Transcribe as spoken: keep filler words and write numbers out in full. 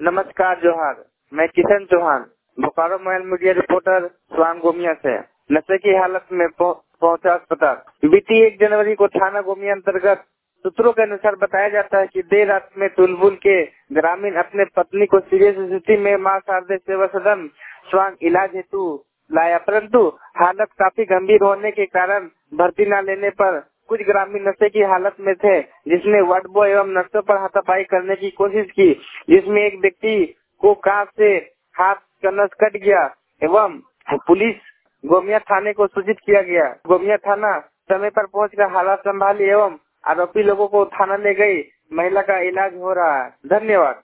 नमस्कार जोहार। मैं Kishan Chauhan, Bokaro mobile media reporter Swang Gomia से नशे की हालत में पहुंचा अस्पताल। बीती एक जनवरी को थाना गोमिया अंतर्गत सूत्रों के अनुसार बताया जाता है कि देर रात में तुलबुल के ग्रामीण अपने पत्नी को सीरियस स्थिति में मां शारदे सेवा सदन स्वांग इलाज हेतु लाया, परंतु हालत काफी गंभीर होने के कारण भर्ती न लेने पर कुछ ग्रामीण नशे की हालत में थे, जिसने वार्ड बॉय एवं नशे पर हाथापाई करने की कोशिश की, जिसमें एक व्यक्ति को कांच से हाथ का नस कट गया एवं पुलिस गोमिया थाने को सूचित किया गया। गोमिया थाना समय पर पहुंचकर हालात संभाली एवं आरोपी लोगों को थाना ले गई। महिला का इलाज हो रहा है। धन्यवाद।